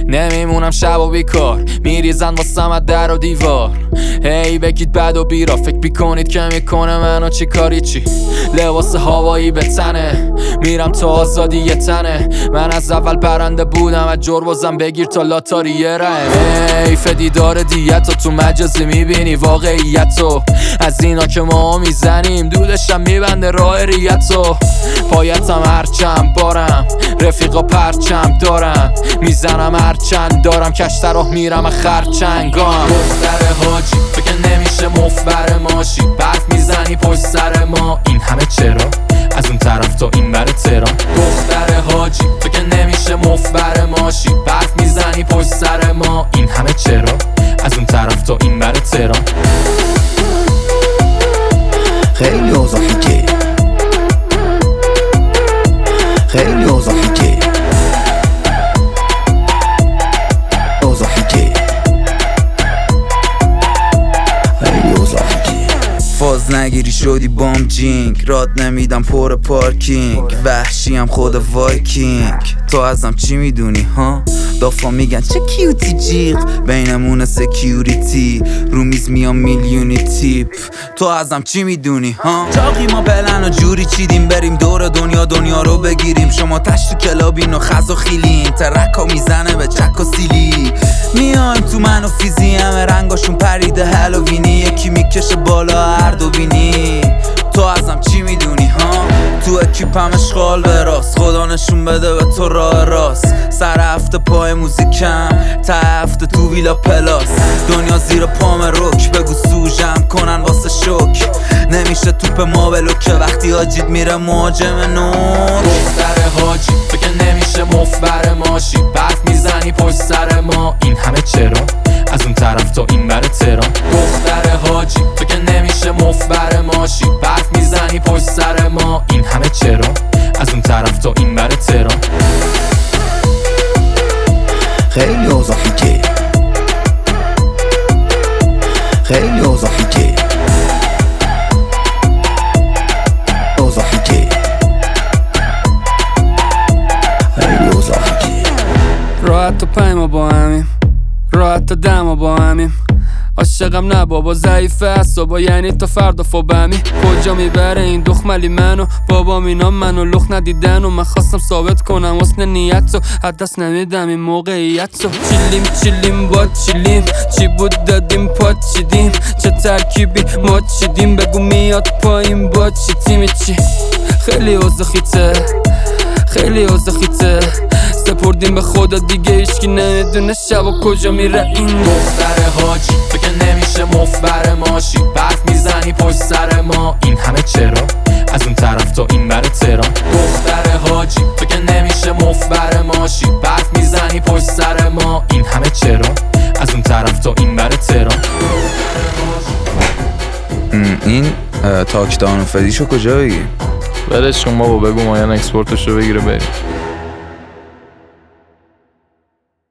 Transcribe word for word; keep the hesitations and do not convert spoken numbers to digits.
نمیمونم شب و بیکار، میریزن واسم از در و دیوار. هی بگید بد و بیرا، فکر بیکنید که میکنه منو چی کاری چی. لباس هوایی به تنه، میرم تا آزادی یه تنه. من از اول پرنده بودم، از جروزم بگیر تا لاتاری یه رهم. حیف دیدار دیتو تو مجازی میبینی واقعیتو، از اینا که ما میزنیم دودشم میبنده راه ریتو. پایتم هرچند بارم، رفیقا پرچم دارم، میزنم هرچند دارم، کشتر راه میرم خرچنگام. دختر حاجی فکر نمیشه مفبر ماشی، برف میزنی پشت سر ما، این همه چرا؟ از اون طرف تا این بر تهران. دختر حاجی فکر نمیشه مفبر ماشی، برف میزنی پشت سر ما، این همه چرا؟ از اون طرف تا این بر تهران. خیلی اوضاع حکه، خیلی اوضاع حکه، اوضاع حکه، خیلی اوضاع حکه. فاز نگیری شدی بام جینگ، راد نمیدم پر پارکینگ، وحشیم خود وایکینگ. تو ازم چی میدونی ها؟ دافا میگن چه کیوتی جیغ، بینمون سکیوریتی، رو میز میام میلیونی تیپ. تو ازم چی میدونی ها؟ جاقی ما پلن و جوری چیدیم، بریم دور دنیا دنیا رو بگیریم. شما تشت کلابین و خز و خیلین، ترکا میزنه به چک و سیلی. میایم تو من و فیزی، همه رنگاشون پریده هالووینی، یکی میکشه بالا هر دو بینی. تو ازم چی میدونی ها؟ تو اکیپم اشغال به راست، خدا نشون بده به تو راه راست. سر هفته پای موزیکم، تا هفته تو ویلا پلاس. دنیا زیر پام روک، بگو سوژم کنن واسه شوک. نمیشه توپ ما بلوکه وقتی حاجید میره مهاجم نوک. دختر حاجی فکر نمیشه مفبر ماشی، برف میزنی پشت سر ما، این همه چرا؟ از اون طرف تا این بر تهران. دختر حاجی فکر نمیشه مفبر ماشی، برف میزنی پشت سر ما، این همه چرا؟ از اون طرف تا این بر تهران. خیلی اوضاع حکه، خیلی اوضاع حکه، اوضاع حکه، خیلی اوضاع حکه. راحت تا پای ما با همیم، راحت تا دم با همیم. عاشقم نه بابا ضعیفه اعصابا، یعنی تا فردا فوبمی. کجا میبره این دخملی منو؟ بابا اینا منو لخ ندیدن و من خواستم ثابت کنم حسن نیتو، از دست نمیدم این موقعیتو. چیلیم چیلیم با چیلیم، چی بود دادیم پات چیدیم، چه ترکیبی ما چیدیم، بگو میاد پایین با چی تیمی چی. خیلی اوضاع خیته، خیلی اوضاع خیته، سپردیم به خدا دیگه هیچکی نمیدونه شب و کجا میره این. دختر حاجی فکر نمیشه مفبر ماشی، برف میزنی پشت سر ما، این همه چرا؟ از اون طرف تا این بر تهران. دختر حاجی فکر نمیشه مفبر ماشی، برف میزنی پشت سر ما، این همه چرا؟ از اون طرف تا این بر تهران. این تاکدان و فدیشو کجا بگیم؟ ولش کن بابا، بگو مایان اکسپورتشو بگیره بریم.